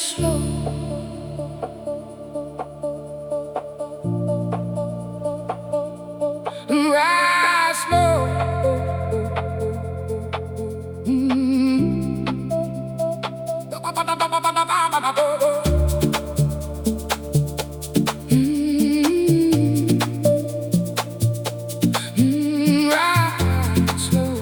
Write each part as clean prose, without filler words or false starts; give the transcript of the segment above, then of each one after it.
slow. Ride slow. Ride slow.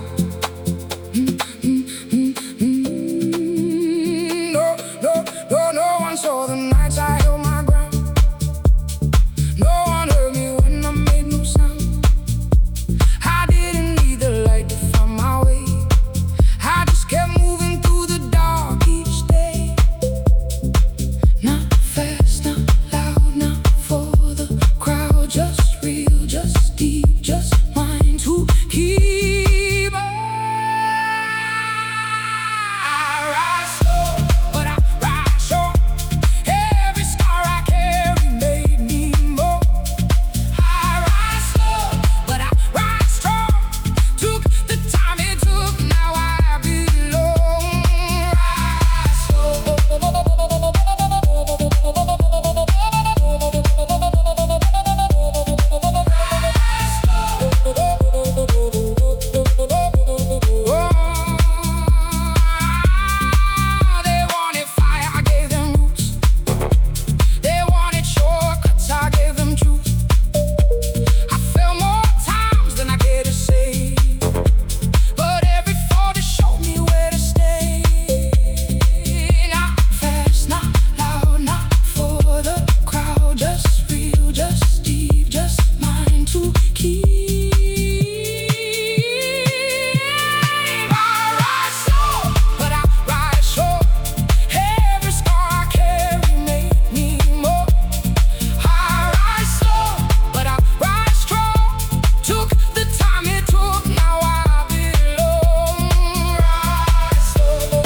No one saw the nights I held my ground. No one heard me when I made no sound. I didn't need the light to find my way. I just kept moving through the dark each day. Not fast, not loud, not for the crowd. Just real, just deep, just mine to keep. I rise slow, but I rise sure. Every scar I carry made me more. I rise slow, but I rise strong. Took the time it took, now I belong. Rise slow. They wanted fire, I gave them roots. They wanted shortcuts, I gave them truth. I fell more times than I cared to say, but every fall just showed me where to stay. Not fast, not loud, not for the crowd. Just real, just deep, just mine to keep. I rise slow, but I rise sure. Every scar I carry made me more. I rise slow, but I rise strong. Took the time it took, now I belong. Rise slow.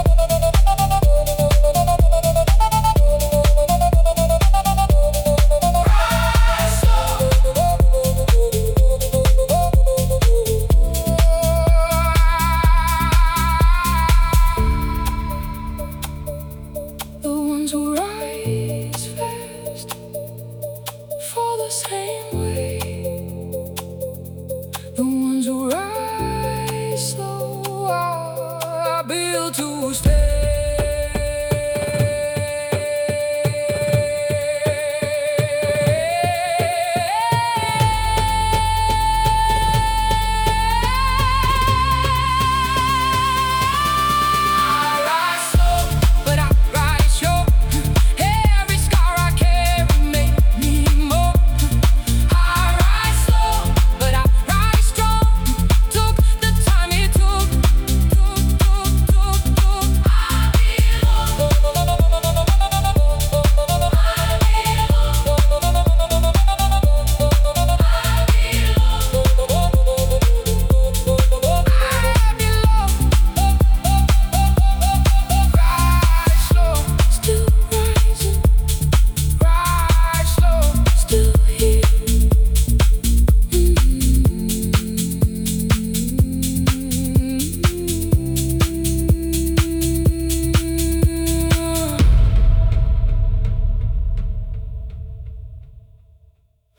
Rise slow. The ones who rise fast fall the same way. The ones who rise slow are built to stay.